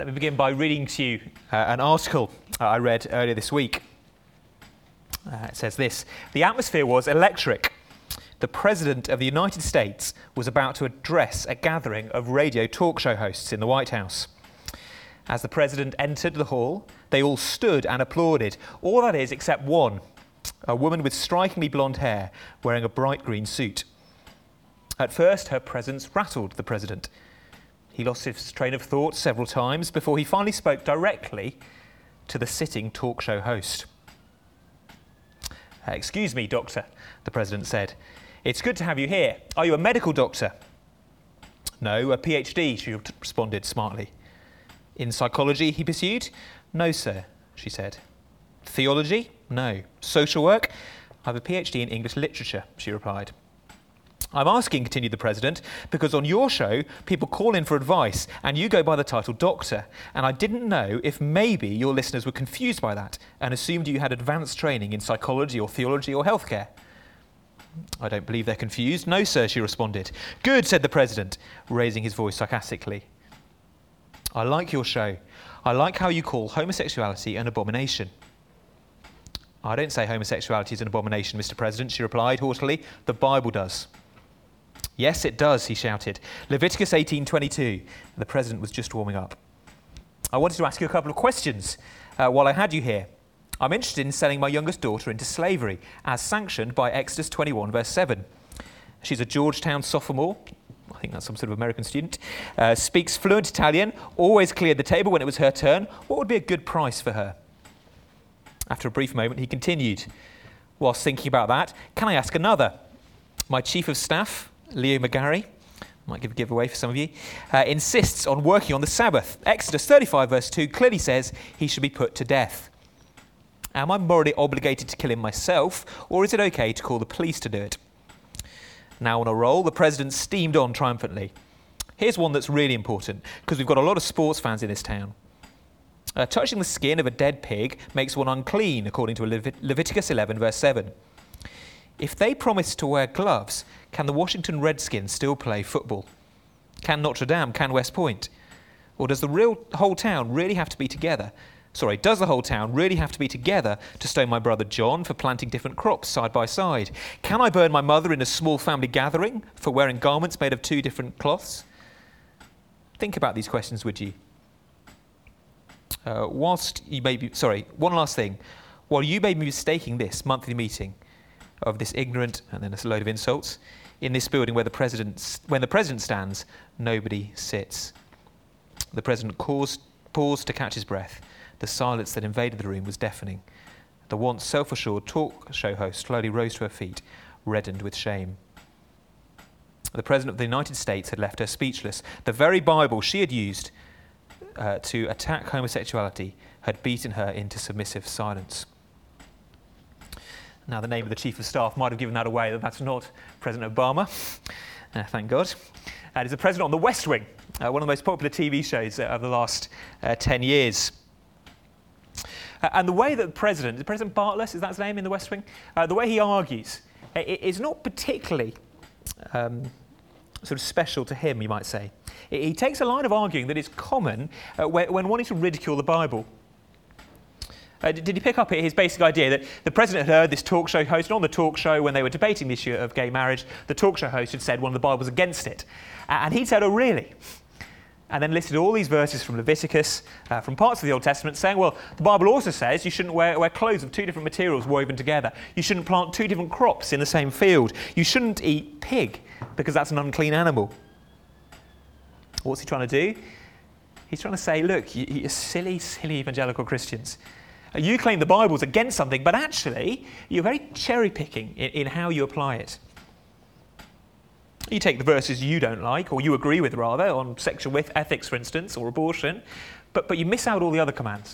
Let me begin by reading to you an article I read earlier this week. It says this: "The atmosphere was electric. The President of the United States was about to address a gathering of radio talk show hosts in the White House. As the President entered the hall, they all stood and applauded. All that is, except one, a woman with strikingly blonde hair wearing a bright green suit. At first, her presence rattled the President. He lost his train of thought several times before he finally spoke directly to the sitting talk show host. 'Excuse me, Doctor,' the President said. 'It's good to have you here. Are you a medical doctor?' 'No, a PhD,' she responded smartly. 'In psychology?' he pursued. 'No, sir,' she said. 'Theology?' 'No.' 'Social work?' 'I have a PhD in English literature,' she replied. 'I'm asking,' continued the President, 'because on your show, people call in for advice and you go by the title doctor. And I didn't know if maybe your listeners were confused by that and assumed you had advanced training in psychology or theology or healthcare.' 'I don't believe they're confused.' 'No, sir,' she responded. 'Good,' said the President, raising his voice sarcastically. 'I like your show. I like how you call homosexuality an abomination.' 'I don't say homosexuality is an abomination, Mr. President,' she replied haughtily. 'The Bible does.' 'Yes, it does,' he shouted. 'Leviticus 18:22. The President was just warming up. 'I wanted to ask you a couple of questions while I had you here. I'm interested in selling my youngest daughter into slavery, as sanctioned by Exodus 21, verse 7. She's a Georgetown sophomore. I think that's some sort of American student. Speaks fluent Italian, always cleared the table when it was her turn. What would be a good price for her?' After a brief moment, he continued, 'Whilst thinking about that, can I ask another? My Chief of Staff, Leo McGarry, might give a giveaway for some of you, insists on working on the Sabbath. Exodus 35 verse 2 clearly says he should be put to death. Am I morally obligated to kill him myself, or is it okay to call the police to do it?' Now on a roll, the President steamed on triumphantly. 'Here's one that's really important, because we've got a lot of sports fans in this town. Touching the skin of a dead pig makes one unclean, according to Leviticus 11 verse 7. If they promise to wear gloves, can the Washington Redskins still play football? Can Notre Dame, can West Point? Or does the whole town really have to be together? Does the whole town really have to be together to stone my brother John for planting different crops side by side? Can I burn my mother in a small family gathering for wearing garments made of two different cloths?' Think about these questions, would you? One last thing. While you may be mistaking this monthly meeting of this ignorant, and then a load of insults, in this building when the President stands, nobody sits." The President paused to catch his breath. The silence that invaded the room was deafening. The once self-assured talk show host slowly rose to her feet, reddened with shame. The President of the United States had left her speechless. The very Bible she had used to attack homosexuality had beaten her into submissive silence. Now, the name of the Chief of Staff might have given that away, that that's not President Obama. Thank God. And he's the President on The West Wing, one of the most popular TV shows of the last 10 years. And the way that President Bartlet, is that his name in The West Wing? The way he argues is not particularly sort of special to him, you might say. He takes a line of arguing that is common when wanting to ridicule the Bible. Did you pick up his basic idea that the President had heard this talk show host, and on the talk show when they were debating the issue of gay marriage, the talk show host had said one of the Bibles against it. And he'd said, "Oh, really?" And then listed all these verses from Leviticus, from parts of the Old Testament, saying, well, the Bible also says you shouldn't wear clothes of two different materials woven together. You shouldn't plant two different crops in the same field. You shouldn't eat pig, because that's an unclean animal. What's he trying to do? He's trying to say, look, you silly, silly evangelical Christians. You claim the Bible's against something, but actually, you're very cherry-picking in how you apply it. You take the verses you don't like, or you agree with rather, on sexual ethics, for instance, or abortion, but you miss out all the other commands.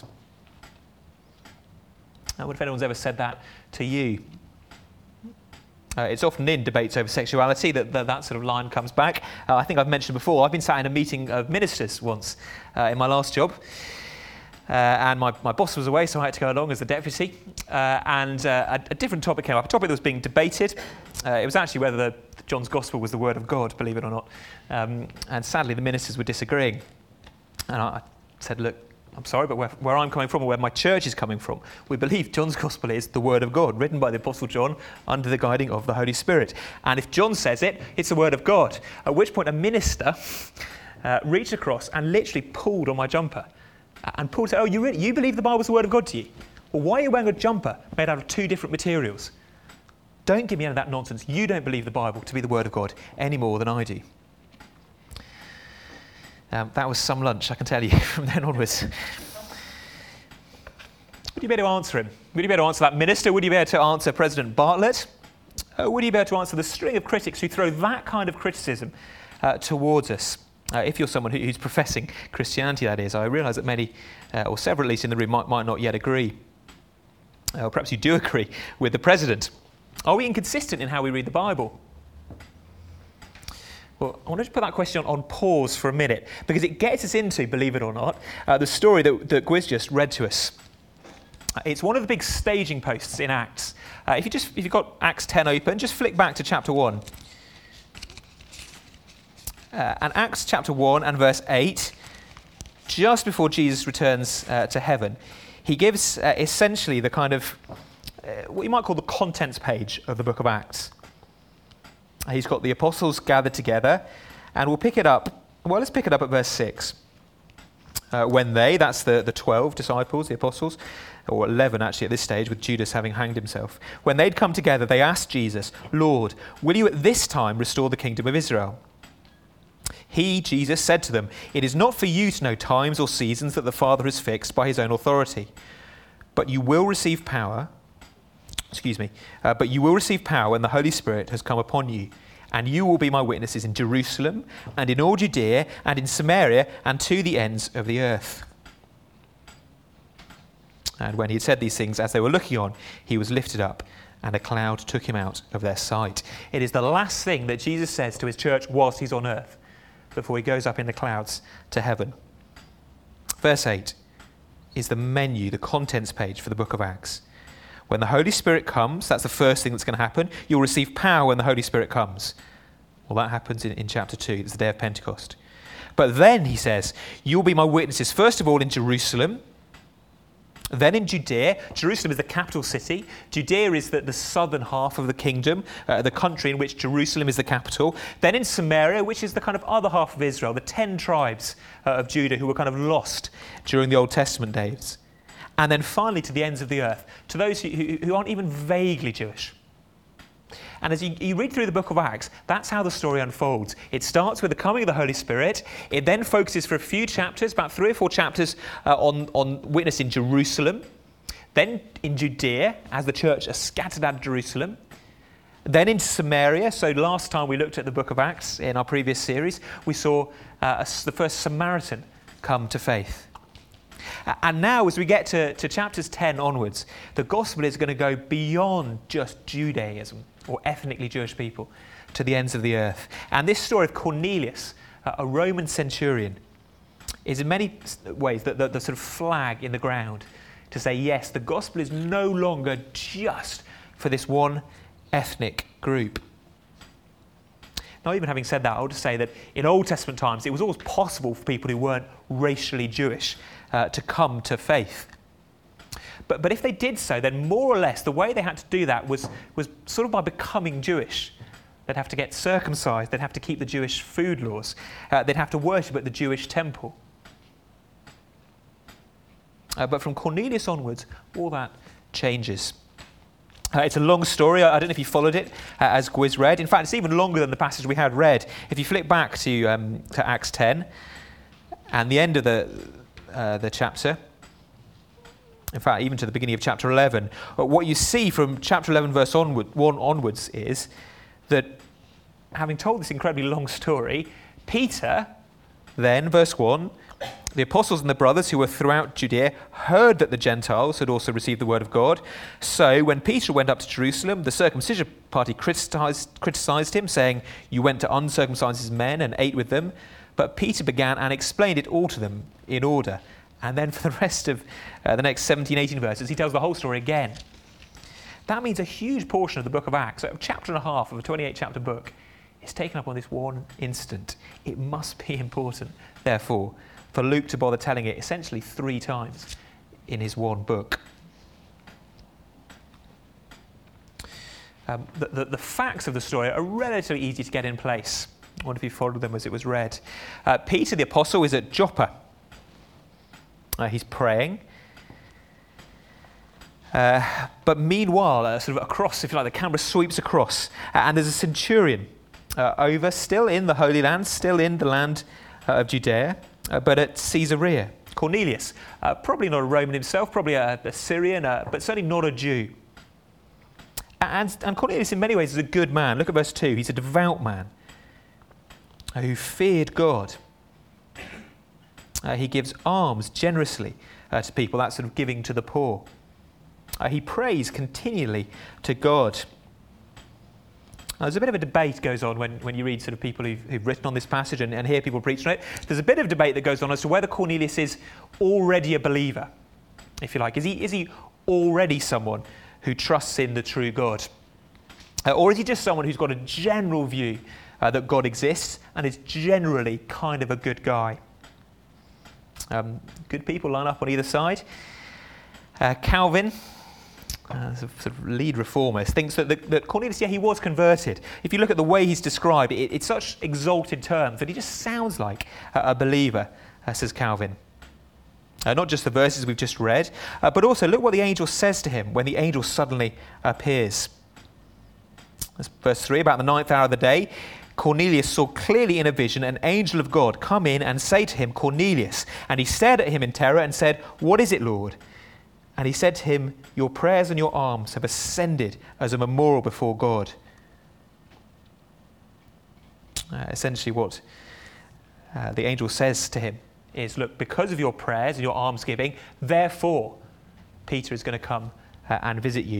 I wonder if anyone's ever said that to you. It's often in debates over sexuality that sort of line comes back. I think I've mentioned before, I've been sat in a meeting of ministers once in my last job. And my boss was away, so I had to go along as the deputy. And a different topic came up, a topic that was being debated. It was actually whether John's Gospel was the word of God, believe it or not. And sadly, the ministers were disagreeing. And I said, look, I'm sorry, but where I'm coming from, or where my church is coming from, we believe John's Gospel is the Word of God, written by the Apostle John under the guiding of the Holy Spirit. And if John says it, it's the Word of God. At which point a minister reached across and literally pulled on my jumper. And Paul said, oh, you believe the Bible's the Word of God to you? Well, why are you wearing a jumper made out of two different materials? Don't give me any of that nonsense. You don't believe the Bible to be the Word of God any more than I do. That was some lunch, I can tell you, from then onwards. Would you be able to answer him? Would you be able to answer that minister? Would you be able to answer President Bartlett? Would you be able to answer the string of critics who throw that kind of criticism towards us? If you're someone who's professing Christianity, that is. I realise that many, or several at least in the room, might not yet agree. Or perhaps you do agree with the president. Are we inconsistent in how we read the Bible? Well, I want to put that question on pause for a minute, because it gets us into, believe it or not, the story that Gwiz just read to us. It's one of the big staging posts in Acts. If you've got Acts 10 open, just flick back to chapter 1. And Acts chapter 1 and verse 8, just before Jesus returns to heaven, he gives essentially the kind of, what you might call the contents page of the book of Acts. He's got the apostles gathered together, and we'll pick it up, well, let's pick it up at verse 6. When they, that's the 12 disciples, the apostles, or 11 actually at this stage, with Judas having hanged himself. When they'd come together, they asked Jesus, Lord, will you at this time restore the kingdom of Israel? He, Jesus, said to them, it is not for you to know times or seasons that the Father has fixed by his own authority, but you will receive power, but you will receive power when the Holy Spirit has come upon you, and you will be my witnesses in Jerusalem and in all Judea and in Samaria and to the ends of the earth. And when he had said these things, as they were looking on, he was lifted up, and a cloud took him out of their sight. It is the last thing that Jesus says to his church whilst he's on earth, before he goes up in the clouds to heaven. Verse 8 is the menu, the contents page for the book of Acts. When the Holy Spirit comes, that's the first thing that's going to happen. You'll receive power when the Holy Spirit comes. Well, that happens in chapter 2. It's the day of Pentecost. But then, he says, you'll be my witnesses, first of all in Jerusalem, then in Judea. Jerusalem is the capital city. Judea is the southern half of the kingdom, the country in which Jerusalem is the capital. Then in Samaria, which is the kind of other half of Israel, the 10 tribes of Judah who were kind of lost during the Old Testament days. And then finally to the ends of the earth, to those who aren't even vaguely Jewish. And as you read through the book of Acts, that's how the story unfolds. It starts with the coming of the Holy Spirit. It then focuses for a few chapters, about 3 or 4 chapters, on witness in Jerusalem. Then in Judea, as the church are scattered out of Jerusalem. Then into Samaria. So last time we looked at the book of Acts in our previous series, we saw the first Samaritan come to faith. And now, as we get to chapters 10 onwards, the gospel is going to go beyond just Judaism or ethnically Jewish people to the ends of the earth. And this story of Cornelius, a Roman centurion, is in many ways the sort of flag in the ground to say, yes, the gospel is no longer just for this one ethnic group. Now, even having said that, I'll just say that in Old Testament times, it was always possible for people who weren't racially Jewish to come to faith. But if they did so, then more or less the way they had to do that was sort of by becoming Jewish. They'd have to get circumcised, they'd have to keep the Jewish food laws, they'd have to worship at the Jewish temple. But from Cornelius onwards, all that changes. It's a long story. I don't know if you followed it as Gwiz read. In fact, it's even longer than the passage we had read. If you flick back to Acts 10 and the end of the chapter, in fact, even to the beginning of chapter 11, what you see from chapter 11 verse 1 onwards is that, having told this incredibly long story, Peter, then, verse 1, the apostles and the brothers who were throughout Judea heard that the Gentiles had also received the word of God. So when Peter went up to Jerusalem, the circumcision party criticized him, saying, "You went to uncircumcised men and ate with them." But Peter began and explained it all to them in order. And then for the rest of the next 17, 18 verses, he tells the whole story again. That means a huge portion of the book of Acts, a chapter and a half of a 28-chapter book, is taken up on this one instant. It must be important, therefore, for Luke to bother telling it essentially 3 times in his one book. The facts of the story are relatively easy to get in place. I wonder if you followed them as it was read. Peter the Apostle is at Joppa. He's praying. But meanwhile, sort of across, if you like, the camera sweeps across, and there's a centurion over, still in the Holy Land, still in the land of Judea, but at Caesarea. Cornelius, probably not a Roman himself, probably a Syrian, but certainly not a Jew. And Cornelius in many ways is a good man. Look at verse 2. He's a devout man who feared God. He gives alms generously to people, that sort of giving to the poor. He prays continually to God. There's a bit of a debate goes on when you read sort of people who've written on this passage and hear people preach on it. There's a bit of debate that goes on as to whether Cornelius is already a believer, if you like. Is he already someone who trusts in the true God? Or is he just someone who's got a general view that God exists and is generally kind of a good guy? Good people line up on either side. Calvin, sort of lead reformist, thinks that Cornelius, he was converted. If you look at the way he's described, it's such exalted terms that he just sounds like a believer, says Calvin. Not just the verses we've just read, but also look what the angel says to him when the angel suddenly appears. That's verse 3, about the 9th hour of the day, Cornelius saw clearly in a vision an angel of God come in and say to him, Cornelius. And he stared at him in terror and said, What is it, Lord? And he said to him, Your prayers and your alms have ascended as a memorial before God. Essentially what the angel says to him is, look, because of your prayers and your almsgiving, therefore Peter is going to come and visit you.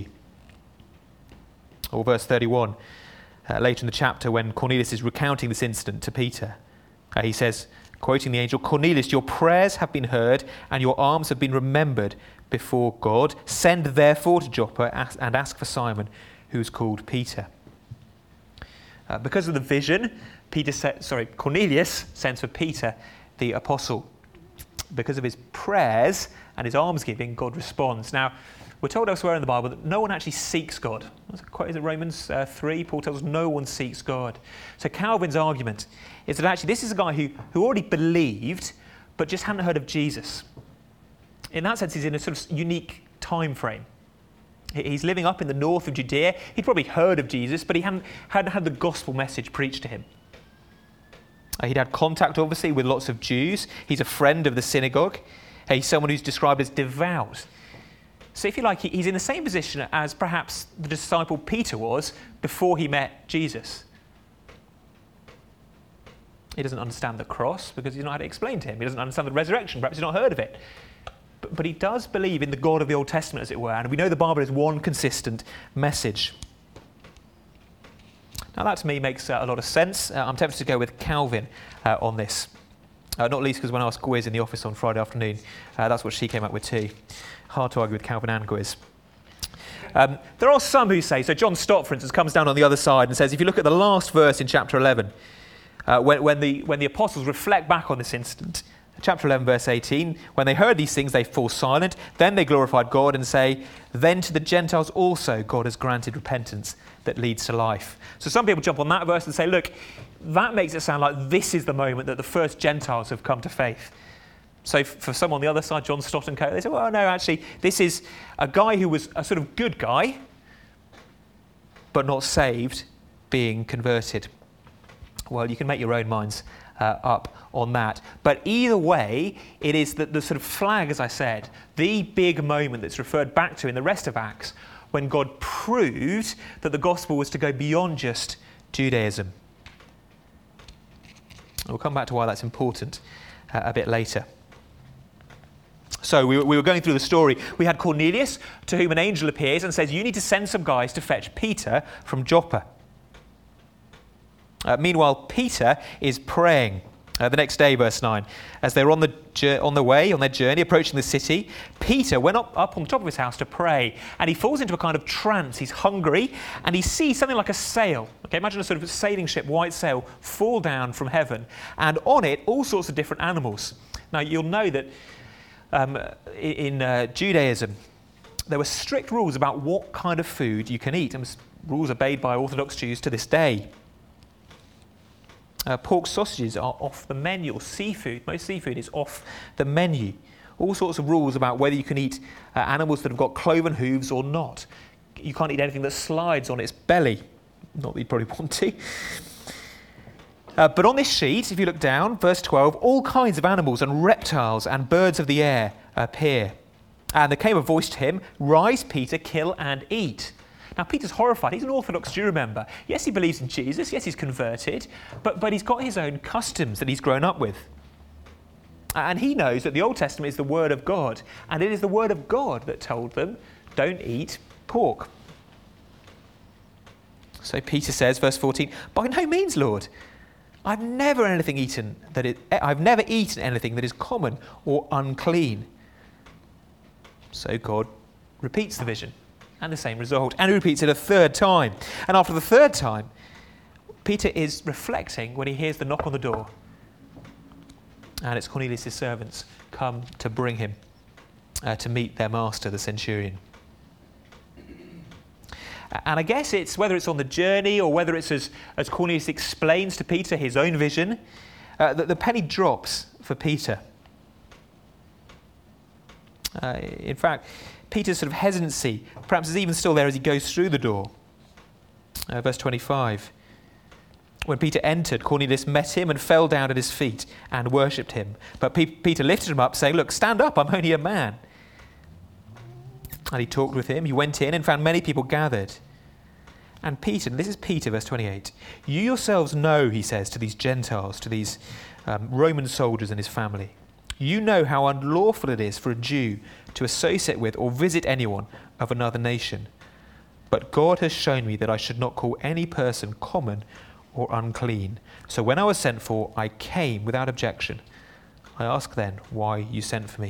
Or verse 31, later in the chapter when Cornelius is recounting this incident to Peter, he says, quoting the angel, Cornelius, your prayers have been heard and your alms have been remembered before God. Send therefore to Joppa and ask for Simon, who's called Peter. Because of the vision, Cornelius sends for Peter the apostle. Because of his prayers and his almsgiving, God responds. Now, we're told elsewhere in the Bible that no one actually seeks God. Is it Romans 3? Paul tells us no one seeks God. So Calvin's argument is that actually this is a guy who already believed, but just hadn't heard of Jesus. In that sense, he's in a sort of unique time frame. He's living up in the north of Judea. He'd probably heard of Jesus, but he hadn't had the gospel message preached to him. He'd had contact, obviously, with lots of Jews. He's a friend of the synagogue. He's someone who's described as devout. So if you like, he's in the same position as perhaps the disciple Peter was before he met Jesus. He doesn't understand the cross because he's not had it explained to him. He doesn't understand the resurrection. Perhaps he's not heard of it. But he does believe in the God of the Old Testament, as it were. And we know the Bible is one consistent message. Now that to me makes a lot of sense. I'm tempted to go with Calvin on this. Not least because when I asked Gwiz in the office on Friday afternoon, that's what she came up with too. Hard to argue with Calvin and Gwiz. There are some who say, so John Stott, for instance, comes down on the other side and says, if you look at the last verse in chapter 11, when the apostles reflect back on this incident, chapter 11, verse 18, when they heard these things, they fall silent. Then they glorified God and say, then to the Gentiles also God has granted repentance that leads to life. So some people jump on that verse and say, look, that makes it sound like this is the moment that the first Gentiles have come to faith. So for some on the other side, John Stott and co, they say, well, no, actually, this is a guy who was a sort of good guy, but not saved, being converted. Well, you can make your own minds up on that. But either way, it is the sort of flag, as I said, the big moment that's referred back to in the rest of Acts, when God proved that the gospel was to go beyond just Judaism. We'll come back to why that's important a bit later. So we were going through the story. We had Cornelius, to whom an angel appears and says, you need to send some guys to fetch Peter from Joppa. Meanwhile, Peter is praying. The next day, verse 9, as they were on their journey, approaching the city, Peter went up on the top of his house to pray, and he falls into a kind of trance. He's hungry, and he sees something like a sail. Okay, imagine a sort of sailing ship, white sail, fall down from heaven, and on it, all sorts of different animals. Now, you'll know that in Judaism, there were strict rules about what kind of food you can eat, and rules obeyed by Orthodox Jews to this day. Pork sausages are off the menu, or seafood, most seafood is off the menu. All sorts of rules about whether you can eat animals that have got cloven hooves or not. You can't eat anything that slides on its belly. Not that you'd probably want to. But on this sheet, if you look down, verse 12, all kinds of animals and reptiles and birds of the air appear. And there came a voice to him, "Rise, Peter, kill and eat." Now, Peter's horrified. He's an Orthodox Jew, remember. Yes, he believes in Jesus. Yes, he's converted. But he's got his own customs that he's grown up with. And he knows that the Old Testament is the Word of God. And it is the Word of God that told them, don't eat pork. So Peter says, verse 14, "By no means, Lord. I've never eaten anything that is common or unclean." So God repeats the vision, and the same result. And he repeats it a third time. And after the third time, Peter is reflecting when he hears the knock on the door. And it's Cornelius' servants come to bring him to meet their master, the centurion. And I guess it's whether it's on the journey or whether it's as Cornelius explains to Peter his own vision, that the penny drops for Peter. In fact, Peter's sort of hesitancy perhaps is even still there as he goes through the door. Verse 25. When Peter entered, Cornelius met him and fell down at his feet and worshipped him. But Peter lifted him up, saying, "Look, stand up, I'm only a man." And he talked with him. He went in and found many people gathered. And Peter, and this is Peter, verse 28, "You yourselves know," he says to these Gentiles, to these Roman soldiers and his family, "you know how unlawful it is for a Jew to associate with or visit anyone of another nation. But God has shown me that I should not call any person common or unclean. So when I was sent for, I came without objection. I ask then why you sent for me."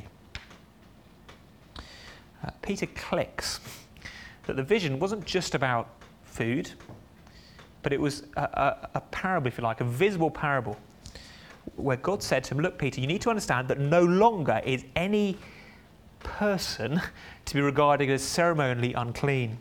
Peter clicks that the vision wasn't just about food, but it was a parable, if you like, a visible parable, where God said to him, "Look, Peter, you need to understand that no longer is any person to be regarded as ceremonially unclean."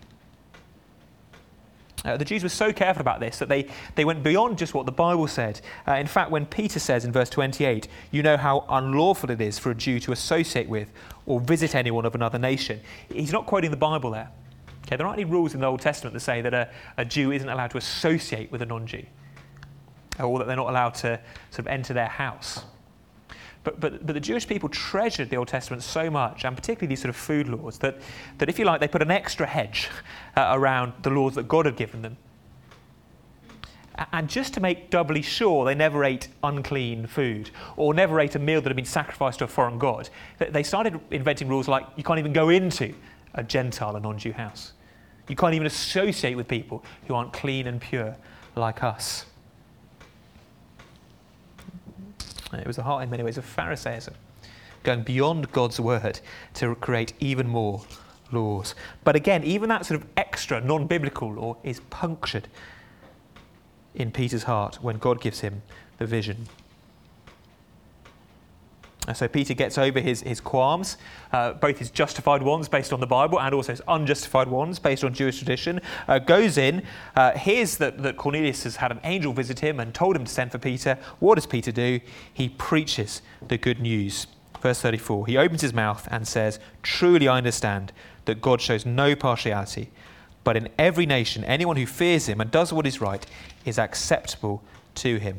The Jews were so careful about this that they went beyond just what the Bible said. In fact, when Peter says in verse 28, "You know how unlawful it is for a Jew to associate with or visit anyone of another nation," he's not quoting the Bible there. Okay, there aren't any rules in the Old Testament that say that a Jew isn't allowed to associate with a non-Jew, or that they're not allowed to sort of enter their house. But the Jewish people treasured the Old Testament so much, and particularly these sort of food laws, that if you like, they put an extra hedge around the laws that God had given them. And just to make doubly sure they never ate unclean food, or never ate a meal that had been sacrificed to a foreign god, they started inventing rules like you can't even go into a Gentile, a non-Jew house. You can't even associate with people who aren't clean and pure like us. It was the heart, in many ways, of Pharisaism, going beyond God's word to create even more laws. But again, even that sort of extra non-biblical law is punctured in Peter's heart when God gives him the vision. And so Peter gets over his qualms, both his justified ones based on the Bible and also his unjustified ones based on Jewish tradition, goes in, hears that Cornelius has had an angel visit him and told him to send for Peter. What does Peter do? He preaches the good news. Verse 34, he opens his mouth and says, "Truly I understand that God shows no partiality, but in every nation anyone who fears him and does what is right is acceptable to him."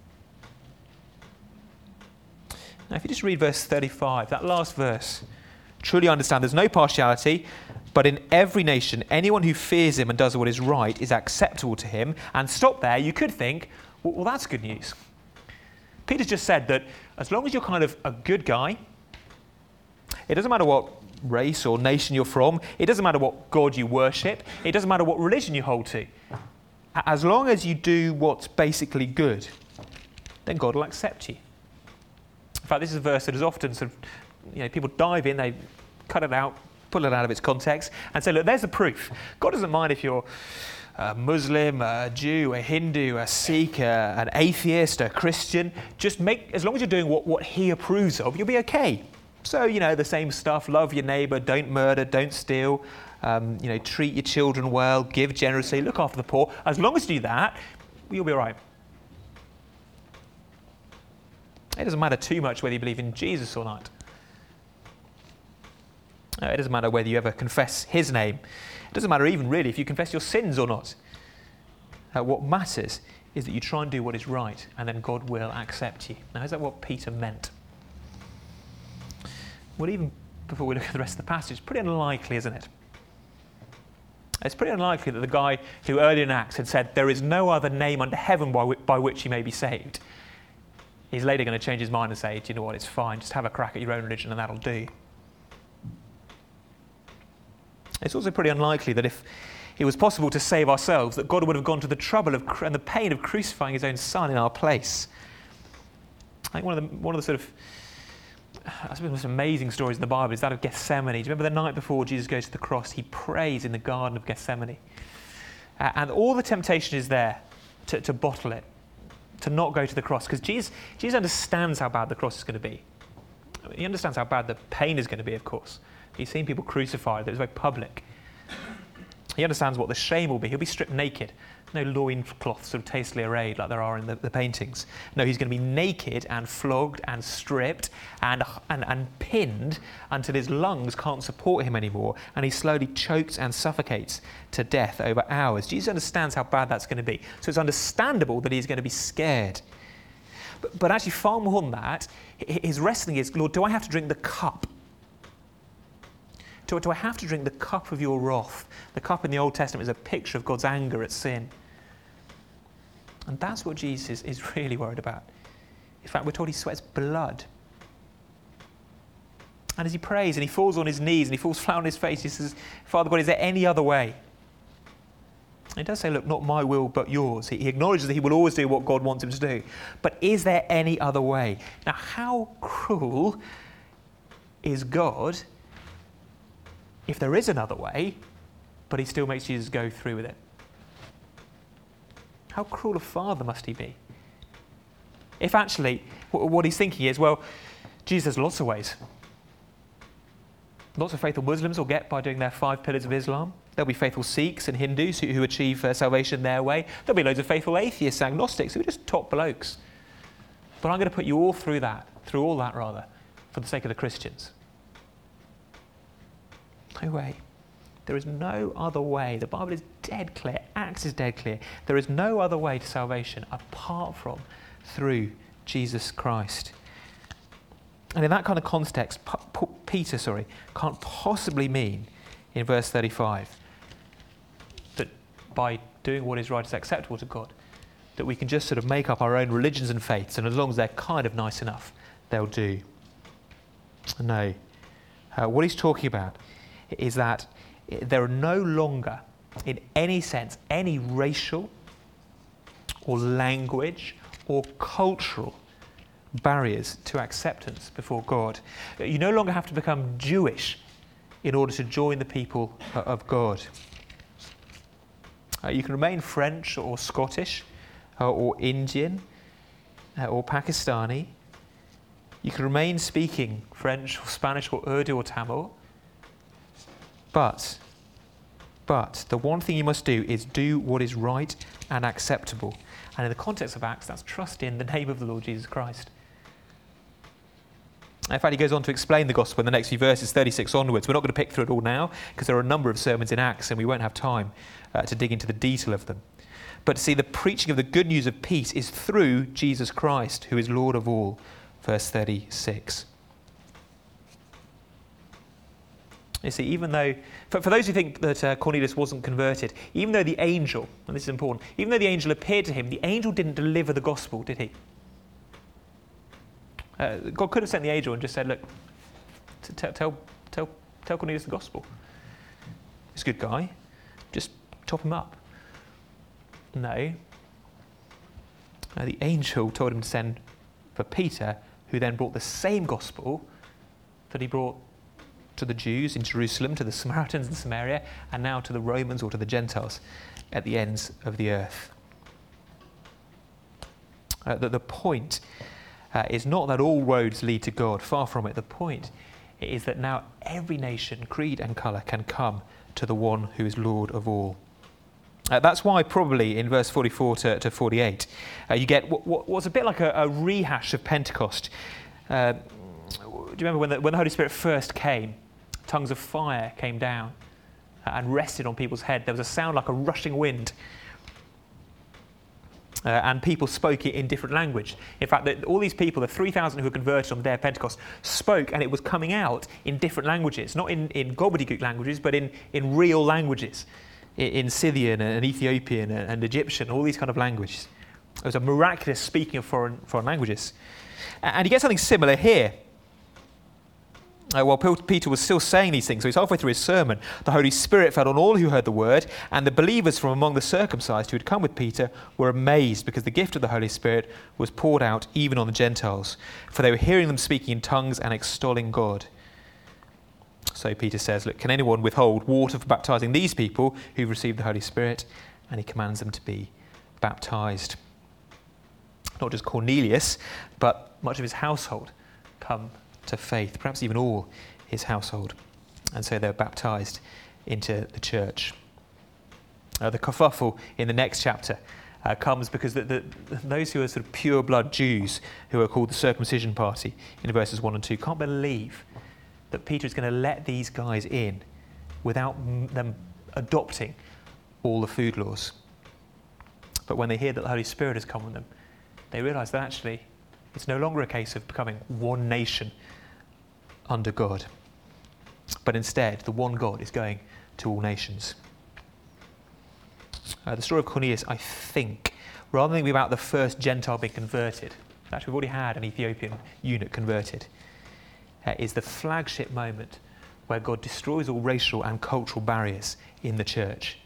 Now, if you just read verse 35, that last verse, "Truly I understand there's no partiality, but in every nation, anyone who fears him and does what is right is acceptable to him." And stop there, you could think, well, that's good news. Peter's just said that as long as you're kind of a good guy, it doesn't matter what race or nation you're from, it doesn't matter what God you worship, it doesn't matter what religion you hold to. As long as you do what's basically good, then God will accept you. In fact, this is a verse that is often sort of, people dive in, they cut it out, pull it out of its context, and say, look, there's the proof. God doesn't mind if you're a Muslim, a Jew, a Hindu, a Sikh, an atheist, a Christian. Just as long as you're doing what he approves of, you'll be okay. So, the same stuff, love your neighbour, don't murder, don't steal, treat your children well, give generously, look after the poor. As long as you do that, you'll be all right. It doesn't matter too much whether you believe in Jesus or not. It doesn't matter whether you ever confess his name. It doesn't matter even really if you confess your sins or not. What matters is that you try and do what is right, and then God will accept you. Now, is that what Peter meant? Well, even before we look at the rest of the passage, it's pretty unlikely, isn't it? It's pretty unlikely that the guy who earlier in Acts had said, there is no other name under heaven by which you may be saved, he's later going to change his mind and say, do you know what, it's fine, just have a crack at your own religion and that'll do. It's also pretty unlikely that if it was possible to save ourselves, that God would have gone to the trouble and the pain of crucifying his own son in our place. I think one of the sort of, I suppose, most amazing stories in the Bible is that of Gethsemane. Do you remember the night before Jesus goes to the cross, he prays in the Garden of Gethsemane. And all the temptation is there to bottle it, to not go to the cross, because Jesus understands how bad the cross is going to be. He understands how bad the pain is going to be, of course. He's seen people crucified. It was very public. He understands what the shame will be. He'll be stripped naked. No loincloth sort of tastily arrayed like there are in the paintings. No, he's going to be naked and flogged and stripped and pinned until his lungs can't support him anymore, and he slowly chokes and suffocates to death over hours. Jesus understands how bad that's going to be. So it's understandable that he's going to be scared. But actually, far more than that, his wrestling is, Lord, do I have to drink the cup? Do I have to drink the cup of your wrath? The cup in the Old Testament is a picture of God's anger at sin. And that's what Jesus is really worried about. In fact, we're told he sweats blood. And as he prays and he falls on his knees and he falls flat on his face, he says, Father God, is there any other way? He does say, look, not my will, but yours. He acknowledges that he will always do what God wants him to do. But is there any other way? Now, how cruel is God if there is another way, but he still makes Jesus go through with it? How cruel a father must he be? If actually what he's thinking is, well, Jesus has lots of ways. Lots of faithful Muslims will get by doing their 5 pillars of Islam. There'll be faithful Sikhs and Hindus who achieve salvation their way. There'll be loads of faithful atheists, agnostics who are just top blokes. But I'm going to put you all through all that, for the sake of the Christians. No way. There is no other way. The Bible is dead clear. Acts is dead clear. There is no other way to salvation apart from through Jesus Christ. And in that kind of context, Peter can't possibly mean in verse 35 that by doing what is right is acceptable to God, that we can just sort of make up our own religions and faiths, and as long as they're kind of nice enough, they'll do. No. What he's talking about is that there are no longer, in any sense, any racial or language or cultural barriers to acceptance before God. You no longer have to become Jewish in order to join the people of God. You can remain French or Scottish or Indian or Pakistani. You can remain speaking French or Spanish or Urdu or Tamil. But the one thing you must do is do what is right and acceptable. And in the context of Acts, that's trust in the name of the Lord Jesus Christ. In fact, he goes on to explain the gospel in the next few verses, 36 onwards. We're not going to pick through it all now, because there are a number of sermons in Acts, and we won't have time to dig into the detail of them. But see, the preaching of the good news of peace is through Jesus Christ, who is Lord of all. Verse 36. You see, even though, for those who think that Cornelius wasn't converted, even though the angel, and this is important, even though the angel appeared to him, the angel didn't deliver the gospel, did he? God could have sent the angel and just said, look, tell Cornelius the gospel. He's a good guy. Just top him up. No. The angel told him to send for Peter, who then brought the same gospel that he brought to the Jews in Jerusalem, to the Samaritans in Samaria, and now to the Romans or to the Gentiles at the ends of the earth. The point is not that all roads lead to God, far from it. The point is that now every nation, creed and colour can come to the one who is Lord of all. That's why probably in verse 44 to 48 you get what's a bit like a rehash of Pentecost. Do you remember when the Holy Spirit first came, tongues of fire came down and rested on people's head. There was a sound like a rushing wind. And people spoke it in different language. In fact, all these people, the 3,000 who were converted on the day of Pentecost, spoke, and it was coming out in different languages, not in gobbledygook languages, but in real languages, in Scythian and Ethiopian and Egyptian, all these kind of languages. It was a miraculous speaking of foreign languages. And you get something similar here. While Peter was still saying these things, so he's halfway through his sermon, the Holy Spirit fell on all who heard the word, and the believers from among the circumcised who had come with Peter were amazed because the gift of the Holy Spirit was poured out even on the Gentiles, for they were hearing them speaking in tongues and extolling God. So Peter says, look, can anyone withhold water for baptizing these people who've received the Holy Spirit? And he commands them to be baptized. Not just Cornelius, but much of his household come to faith, perhaps even all his household. And so they're baptized into the church. The kerfuffle in the next chapter comes because those who are sort of pure blood Jews, who are called the circumcision party in verses 1 and 2, can't believe that Peter is going to let these guys in without them adopting all the food laws. But when they hear that the Holy Spirit has come on them, they realise that actually it's no longer a case of becoming one nation under God, but instead the one God is going to all nations. The story of Cornelius, I think, rather than be about the first Gentile being converted, actually we've already had an Ethiopian eunuch converted, is the flagship moment where God destroys all racial and cultural barriers in the church.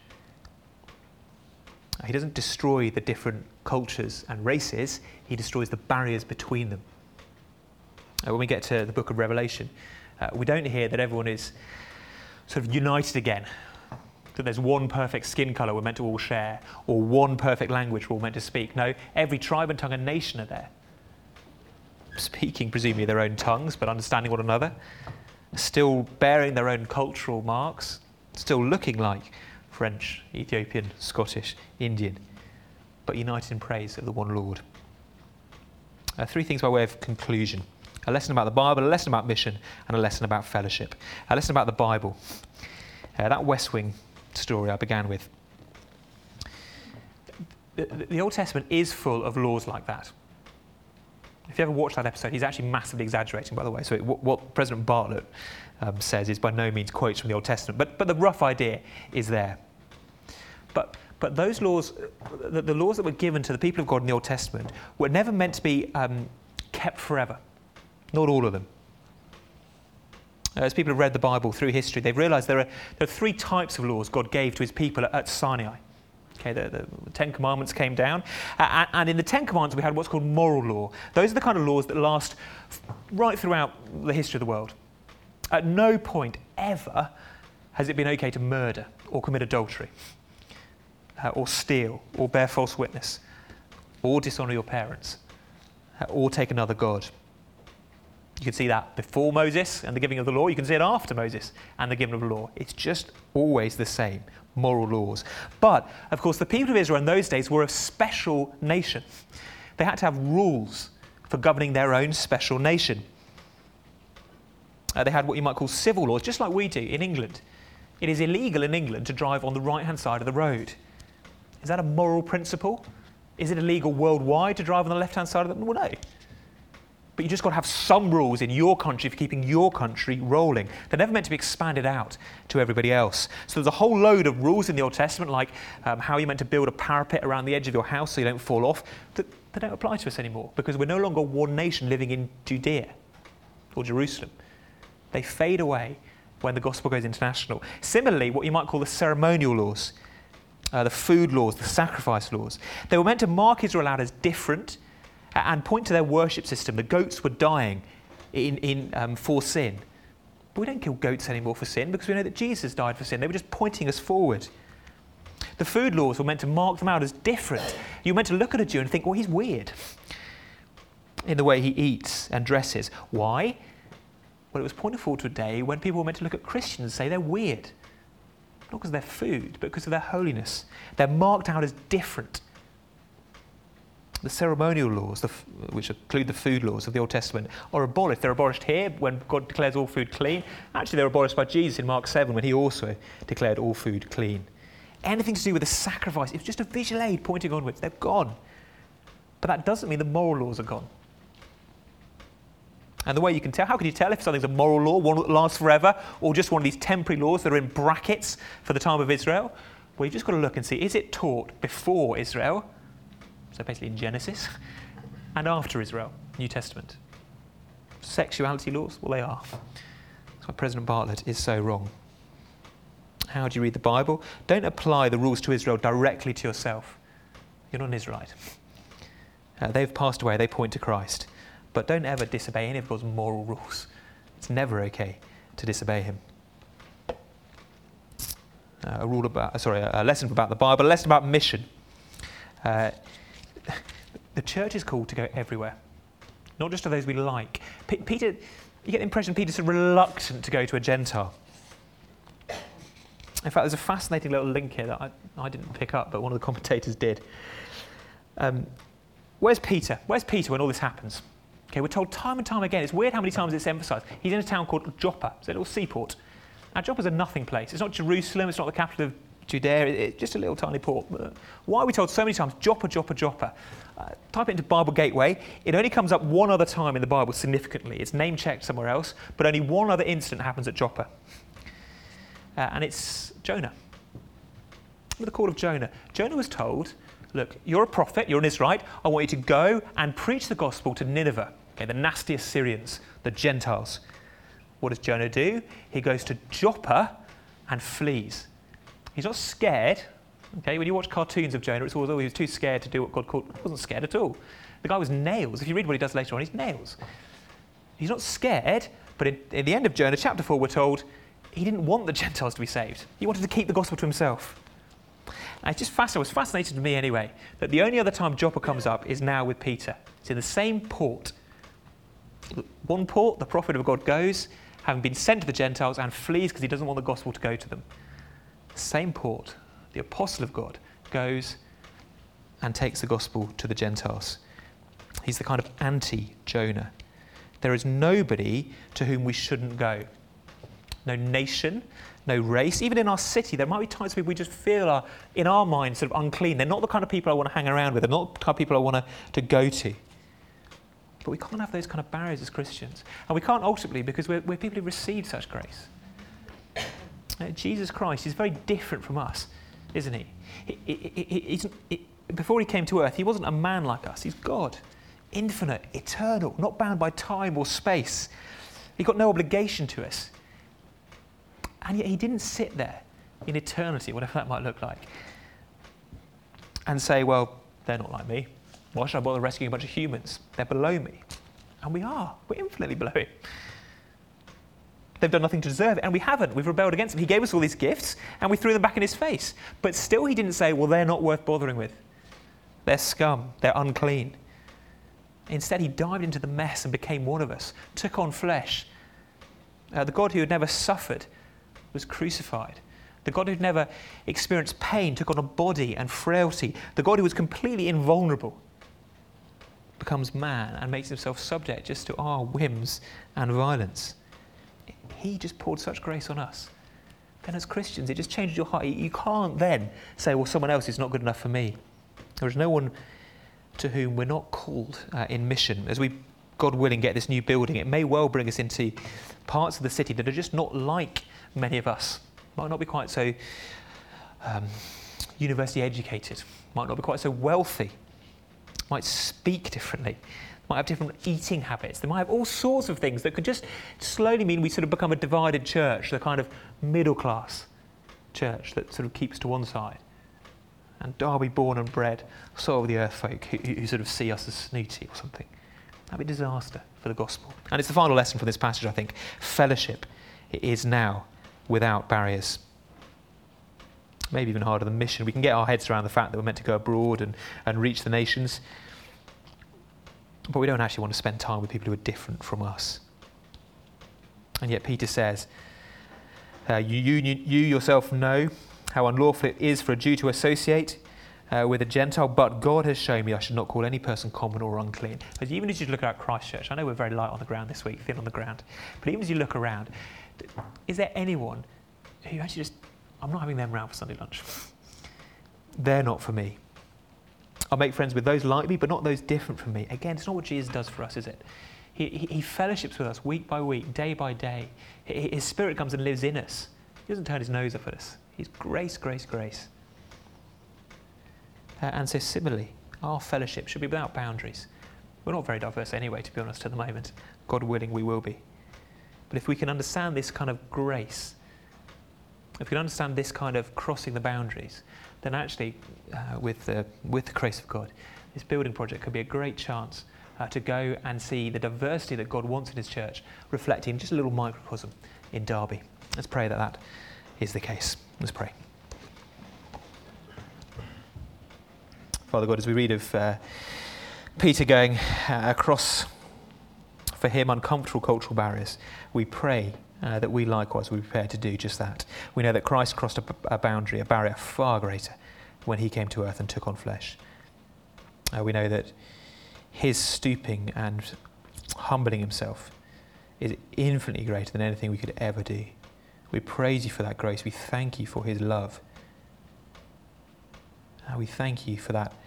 He doesn't destroy the different cultures and races, he destroys the barriers between them. When we get to the book of Revelation, we don't hear that everyone is sort of united again, that there's one perfect skin colour we're meant to all share, or one perfect language we're all meant to speak. No, every tribe and tongue and nation are there, speaking presumably their own tongues, but understanding one another, still bearing their own cultural marks, still looking like French, Ethiopian, Scottish, Indian, but united in praise of the one Lord. Three things by way of conclusion. A lesson about the Bible, a lesson about mission, and a lesson about fellowship. A lesson about the Bible. That West Wing story I began with. The Old Testament is full of laws like that. If you ever watch that episode, he's actually massively exaggerating, by the way. So what President Bartlett says is by no means quotes from the Old Testament, but the rough idea is there. But those laws, the laws that were given to the people of God in the Old Testament, were never meant to be kept forever. Not all of them. As people have read the Bible through history, they've realised there are three types of laws God gave to his people at Sinai. Okay, the Ten Commandments came down, and in the Ten Commandments we had what's called moral law. Those are the kind of laws that last right throughout the history of the world. At no point ever has it been okay to murder or commit adultery, or steal, or bear false witness, or dishonour your parents, or take another god. You can see that before Moses and the giving of the law. You can see it after Moses and the giving of the law. It's just always the same, moral laws. But, of course, the people of Israel in those days were a special nation. They had to have rules for governing their own special nation. They had what you might call civil laws, just like we do in England. It is illegal in England to drive on the right-hand side of the road. Is that a moral principle? Is it illegal worldwide to drive on the left-hand side of the road? Well, no. But you just got to have some rules in your country for keeping your country rolling. They're never meant to be expanded out to everybody else. So there's a whole load of rules in the Old Testament, like how you're meant to build a parapet around the edge of your house so you don't fall off, that they don't apply to us anymore because we're no longer one nation living in Judea or Jerusalem. They fade away when the gospel goes international. Similarly, what you might call the ceremonial laws, the food laws, the sacrifice laws, they were meant to mark Israel out as different and point to their worship system. The goats were dying for sin. But we don't kill goats anymore for sin because we know that Jesus died for sin. They were just pointing us forward. The food laws were meant to mark them out as different. You were meant to look at a Jew and think, well, he's weird in the way he eats and dresses. Why? Well, it was pointing forward to a day when people were meant to look at Christians and say they're weird. Not because of their food, but because of their holiness. They're marked out as different. The ceremonial laws, which include the food laws of the Old Testament, are abolished. They're abolished here when God declares all food clean. Actually, they're abolished by Jesus in Mark 7 when he also declared all food clean. Anything to do with the sacrifice, it's just a visual aid pointing onwards. They're gone. But that doesn't mean the moral laws are gone. And the way you can tell, how can you tell if something's a moral law, one that lasts forever, or just one of these temporary laws that are in brackets for the time of Israel? Well, you've just got to look and see, is it taught before Israel, so basically in Genesis, and after Israel, New Testament? Sexuality laws? Well, they are. That's why President Bartlett is so wrong. How do you read the Bible? Don't apply the rules to Israel directly to yourself. You're not an Israelite. They've passed away, they point to Christ. But don't ever disobey any of God's moral rules. It's never okay to disobey him. A lesson about the Bible, a lesson about mission. The church is called to go everywhere, not just to those we like. Peter, you get the impression Peter's reluctant to go to a Gentile. In fact, there's a fascinating little link here that I didn't pick up, but one of the commentators did. Where's Peter? Where's Peter when all this happens? Okay, we're told time and time again, it's weird how many times it's emphasised. He's in a town called Joppa, it's a little seaport. Now, Joppa's a nothing place. It's not Jerusalem, it's not the capital of Judea, it's just a little tiny port. Why are we told so many times, Joppa, Joppa, Joppa? Type it into Bible Gateway. It only comes up one other time in the Bible significantly. It's name-checked somewhere else, but only one other incident happens at Joppa. And it's Jonah. With the call of Jonah. Jonah was told, look, you're a prophet, you're an Israelite, I want you to go and preach the gospel to Nineveh, okay, the nasty Assyrians, the Gentiles. What does Jonah do? He goes to Joppa and flees. He's not scared. Okay, when you watch cartoons of Jonah, it's always, he was too scared to do what God called. He wasn't scared at all. The guy was nails. If you read what he does later on, he's nails. He's not scared, but in the end of Jonah, chapter 4, we're told he didn't want the Gentiles to be saved. He wanted to keep the gospel to himself. And it's just fascinating. It was fascinating to me anyway, that the only other time Joppa comes up is now with Peter. It's in the same port. One port, the prophet of God goes, having been sent to the Gentiles, and flees because he doesn't want the gospel to go to them. Same port, the apostle of God goes and takes the gospel to the Gentiles. He's the kind of anti-Jonah. There is nobody to whom we shouldn't go. No nation, no race. Even in our city, there might be types of people we just feel are, in our minds, sort of unclean. They're not the kind of people I want to hang around with. They're not the kind of people I want to go to. But we can't have those kind of barriers as Christians. And we can't ultimately because we're people who receive such grace. Jesus Christ is very different from us, isn't he? Before he came to earth, he wasn't a man like us. He's God, infinite, eternal, not bound by time or space. He got no obligation to us. And yet he didn't sit there in eternity, whatever that might look like, and say, well, they're not like me. Why should I bother rescuing a bunch of humans? They're below me. And we are. We're infinitely below him. They've done nothing to deserve it, and we haven't. We've rebelled against him. He gave us all these gifts, and we threw them back in his face. But still he didn't say, well, they're not worth bothering with. They're scum. They're unclean. Instead, he dived into the mess and became one of us, took on flesh. The God who had never suffered was crucified. The God who had never experienced pain took on a body and frailty. The God who was completely invulnerable becomes man and makes himself subject just to our whims and violence. He just poured such grace on us. Then as Christians, it just changes your heart. You can't then say, well, someone else is not good enough for me. There is no one to whom we're not called in mission. As we, God willing, get this new building, it may well bring us into parts of the city that are just not like many of us. Might not be quite so university educated. Might not be quite so wealthy. Might speak differently. Might have different eating habits. They might have all sorts of things that could just slowly mean we sort of become a divided church, the kind of middle class church that sort of keeps to one side. And Derby born and bred, sort of the earth folk who sort of see us as snooty or something. That'd be a disaster for the gospel. And it's the final lesson from this passage, I think. Fellowship It is now without barriers. Maybe even harder than mission. We can get our heads around the fact that we're meant to go abroad and reach the nations, but we don't actually want to spend time with people who are different from us. And yet Peter says, you yourself know how unlawful it is for a Jew to associate with a Gentile, but God has shown me I should not call any person common or unclean. Because even as you look at Christchurch, I know we're very light on the ground this week, thin on the ground, but even as you look around, is there anyone who actually just, I'm not having them round for Sunday lunch. They're not for me. I'll make friends with those like me, but not those different from me. Again, it's not what Jesus does for us, is it? He fellowships with us week by week, day by day. His Spirit comes and lives in us. He doesn't turn his nose up at us. He's grace, grace, grace. And so similarly, our fellowship should be without boundaries. We're not very diverse anyway, to be honest, at the moment. God willing, we will be. But if we can understand this kind of grace, if we can understand this kind of crossing the boundaries, then actually, with the grace of God, this building project could be a great chance to go and see the diversity that God wants in his church, reflecting just a little microcosm in Derby. Let's pray that that is the case. Let's pray. Father God, as we read of Peter going across, for him, uncomfortable cultural barriers, we pray that we likewise will be prepared to do just that. We know that Christ crossed a boundary, a barrier far greater when he came to earth and took on flesh. We know that his stooping and humbling himself is infinitely greater than anything we could ever do. We praise you for that grace. We thank you for his love. We thank you for that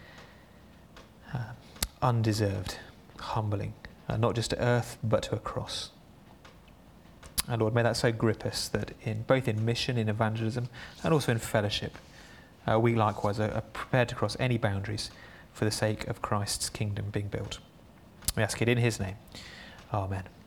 undeserved humbling, not just to earth, but to a cross. And Lord, may that so grip us that both in mission, in evangelism, and also in fellowship, we likewise are prepared to cross any boundaries for the sake of Christ's kingdom being built. We ask it in his name. Amen.